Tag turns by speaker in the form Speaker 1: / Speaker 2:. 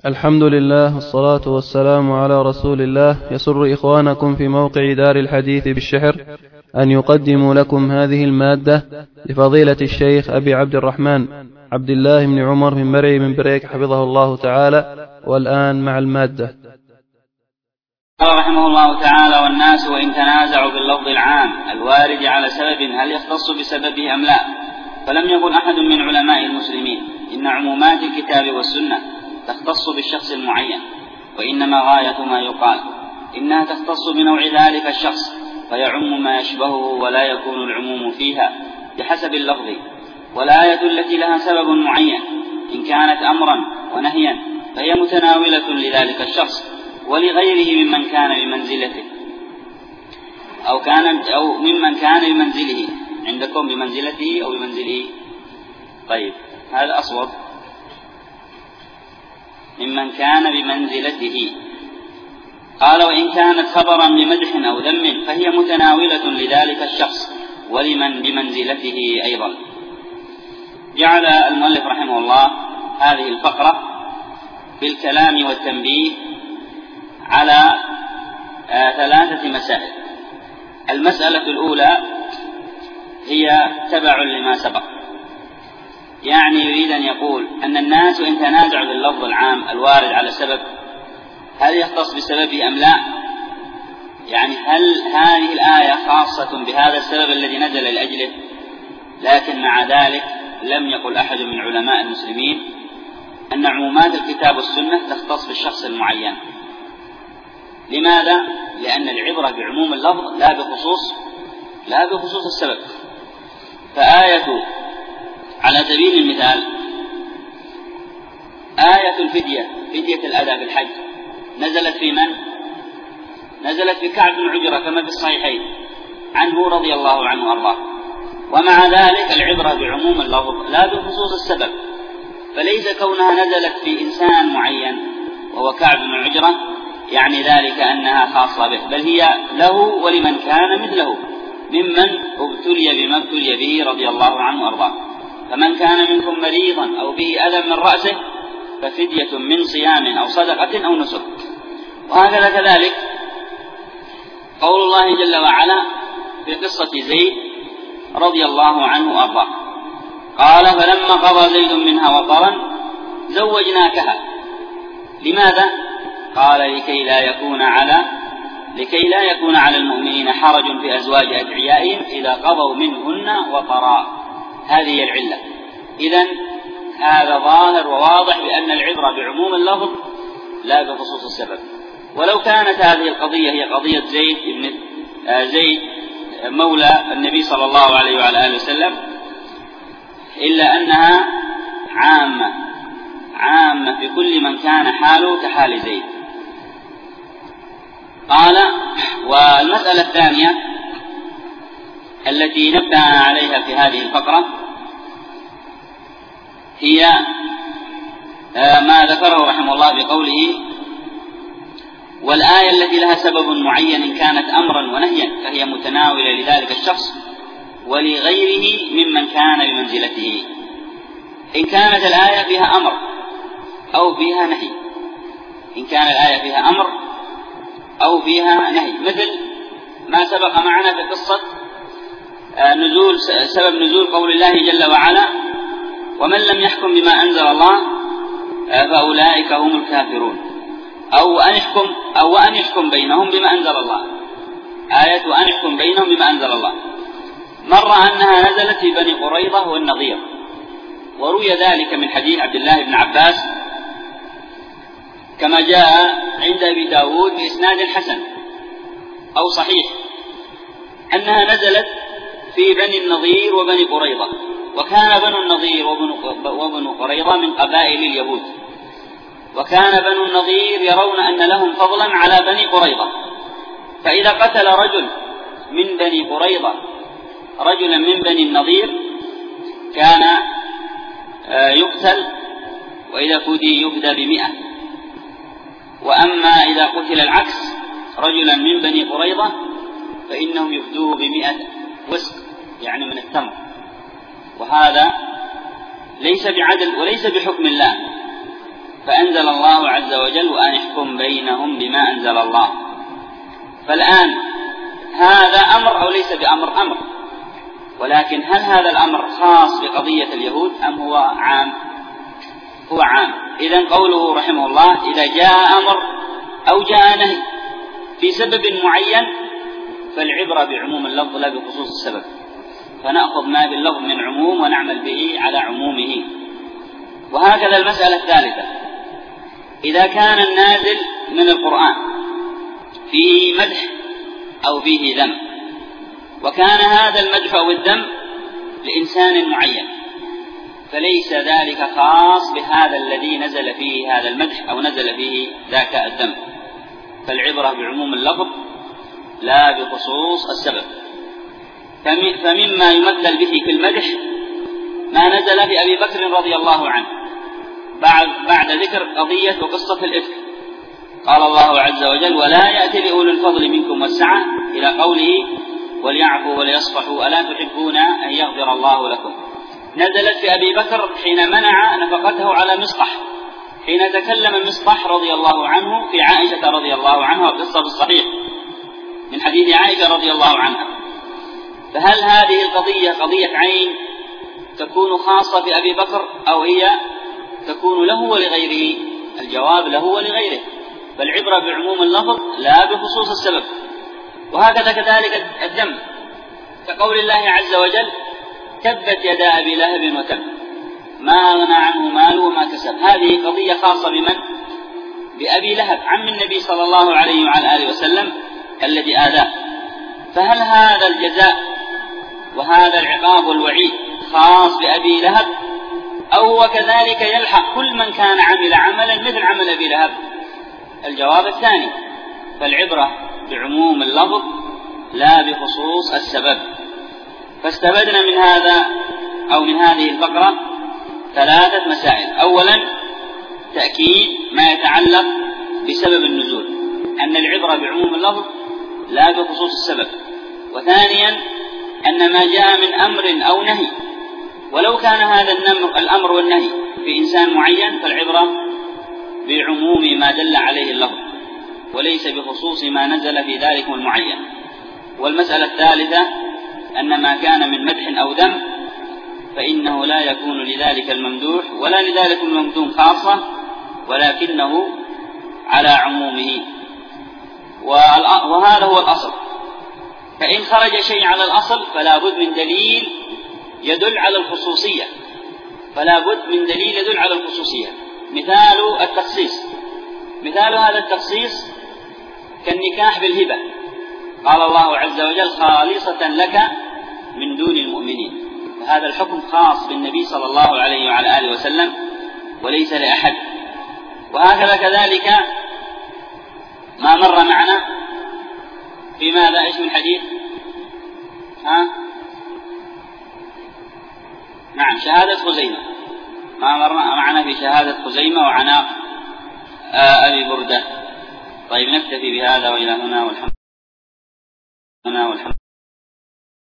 Speaker 1: الحمد لله والصلاة والسلام على رسول الله. يسر إخوانكم في موقع دار الحديث بالشحر أن يقدموا لكم هذه المادة لفضيلة الشيخ أبي عبد الرحمن عبد الله بن عمر من مرعي من بريك حفظه الله تعالى. والآن مع المادة.
Speaker 2: قال رحمه الله تعالى: والناس وإن تنازعوا باللفظ العام الوارد على سبب هل يختص بسببه أم لا، فلم يقل أحد من علماء المسلمين إن عمومات الكتاب والسنة تختص بالشخص المعين، وإنما غاية ما يقال إنها تختص بنوع ذلك الشخص فيعم ما يشبهه، ولا يكون العموم فيها بحسب اللفظ. والآية التي لها سبب معين إن كانت أمرا ونهيا فهي متناولة لذلك الشخص ولغيره ممن كان بمنزلته أو ممن كان بمنزله. عندكم بمنزلته أو بمنزله؟ طيب، هذا أصوب. ممن كان بمنزلته. قال: وإن كانت خبرا بمدح أو ذم فهي متناولة لذلك الشخص ولمن بمنزلته أيضا. جعل المؤلف رحمه الله هذه الفقرة بالكلام والتنبيه على 3 مسائل. المسألة الأولى هي تبع لما سبق، يعني يريد أن يقول أن الناس إن تنازعوا باللفظ العام الوارد على سبب هل يختص بسببه أم لا، يعني هل هذه الآية خاصة بهذا السبب الذي نزل لأجله، لكن مع ذلك لم يقل أحد من علماء المسلمين أن عمومات الكتاب والسنة تختص بالشخص المعين. لماذا؟ لأن العبرة بعموم اللفظ لا بخصوص السبب. فآية على سبيل المثال آية الفدية، فدية الأداء في الحج، نزلت في من؟ نزلت في كعب بن عجرة كما في الصحيحين عنه رضي الله عنه وأرضاه. ومع ذلك العبرة بعموم اللفظ لا بخصوص السبب، فليس كونها نزلت في إنسان معين وهو كعب بن عجرة يعني ذلك أنها خاصة به، بل هي له ولمن كان مثله ممن ابتلي بما ابتلي به رضي الله عنه وأرضاه. فمن كان منكم مريضا أو به أذى من رأسه ففدية من صيام أو صدقة أو نسك. وهكذا كذلك قول الله جل وعلا في قصة زيد رضي الله عنه وأرضاه: قال: فلما قضى زيد منها وطرا زوجناكها. لماذا؟ قال: لكي لا يكون على المؤمنين حرج في أزواج أدعيائهم إذا قضوا منهن وطرا. هذه هي العلة. إذن هذا ظاهر وواضح بأن العبرة بعموم اللفظ لا بخصوص السبب. ولو كانت هذه القضية هي قضية زيد مولى النبي صلى الله عليه وعلى آله وسلم، إلا أنها عامة في كل من كان حاله كحال زيد. قال: والمسألة الثانية التي نبه عليها في هذه الفقرة هي ما ذكره رحمه الله بقوله: والآية التي لها سبب معين إن كانت أمرا ونهيا فهي متناولة لذلك الشخص ولغيره ممن كان بمنزلته. إن كانت الآية فيها أمر أو فيها نهي، إن كان الآية فيها أمر أو فيها نهي، مثل ما سبق معنا في قصة سبب نزول قول الله جل وعلا: ومن لم يحكم بما أنزل الله فأولئك هم الكافرون، أو أن يحكم بينهم بما أنزل الله. آية وأن يحكم بينهم بما أنزل الله مر أنها نزلت في بني قريظة والنضير، وروي ذلك من حديث عبد الله بن عباس كما جاء عند أبي داود بإسناد حسن أو صحيح أنها نزلت في بني النضير وبني قريظة. وكان بنو النضير وبنو قريظة من قبائل اليهود، وكان بنو النضير يرون أن لهم فضلا على بني قريظة، فإذا قتل رجل من بني قريظة رجلا من بني النضير كان يقتل، وإذا فدي يفدى ب100. وأما إذا قتل العكس رجلا من بني قريظة فإنهم يفدوه ب100 وسق، يعني من التمر. وهذا ليس بعدل وليس بحكم الله، فأنزل الله عز وجل وأن احكم بينهم بما أنزل الله. فالآن هذا أمر أو ليس بأمر؟ أمر، ولكن هل هذا الأمر خاص بقضية اليهود أم هو عام؟ هو عام. إذن قوله رحمه الله إذا جاء أمر أو جاء نهي في سبب معين فالعبرة بعموم اللفظ لا بخصوص السبب، فنأخذ ما باللفظ من عموم ونعمل به على عمومه. وهكذا المسألة الثالثة، إذا كان النازل من القرآن فيه مدح أو فيه ذم، وكان هذا المدح أو الذم لإنسان معين، فليس ذلك خاص بهذا الذي نزل فيه هذا المدح أو نزل فيه ذاك الذم، فالعبرة بعموم اللفظ لا بخصوص السبب. فمما يمثل به في المدح ما نزل في أبي بكر رضي الله عنه بعد ذكر قضية وقصة الإفك، قال الله عز وجل ولا يأتي لأولي الفضل منكم والسعة إلى قوله وليعفوا وليصفحوا ألا تحبون أن يغفر الله لكم. نزلت في أبي بكر حين منع نفقته على مصطح، حين تكلم مصطح رضي الله عنه في عائشة رضي الله عنها، وقصة بالصحيح من حديث عائشة رضي الله عنها. فهل هذه القضية قضية عين تكون خاصة بأبي بكر أو هي تكون له ولغيره؟ الجواب له ولغيره، فالعبرة بعموم اللفظ لا بخصوص السبب. وهكذا كذلك الذم، كقول الله عز وجل تبت يدا أبي لهب وتب ما أغنى عنه ماله وما كسب. هذه قضية خاصة بمن؟ بأبي لهب عم النبي صلى الله عليه وعلى آله وسلم الذي آذاه. فهل هذا الجزاء وهذا العقاب والوعيد خاص بأبي لهب أو هو كذلك يلحق كل من كان عمل عملا مثل عمل أبي لهب؟ الجواب الثاني، فالعبرة بعموم اللفظ لا بخصوص السبب. فاستفدنا من هذا أو من هذه الفقرة ثلاثة مسائل. أولا تأكيد ما يتعلق بسبب النزول، أن العبرة بعموم اللفظ لا بخصوص السبب. وثانيا أن ما جاء من أمر أو نهي ولو كان هذا الأمر والنهي في إنسان معين فالعبرة بعموم ما دل عليه اللفظ وليس بخصوص ما نزل في ذلك المعين. والمسألة الثالثة أن ما كان من مدح أو ذم فإنه لا يكون لذلك الممدوح ولا لذلك الممدوح خاصة، ولكنه على عمومه. وهذا هو الأصل. فإن خرج شيء على الأصل فلا بد من دليل يدل على الخصوصية، فلا بد من دليل يدل على الخصوصية. مثال التخصيص، مثال هذا التخصيص كالنكاح بالهبة، قال الله عز وجل خالصة لك من دون المؤمنين، فهذا الحكم خاص بالنبي صلى الله عليه وعلى آله وسلم وليس لأحد. وهكذا كذلك ما مر معنا في ماذا إيش من حديث نعم شهادة خزيمة، ما مر معنا في شهادة خزيمة وعناق أبي بردة. طيب نكتفي بهذا وإلى هنا والحمد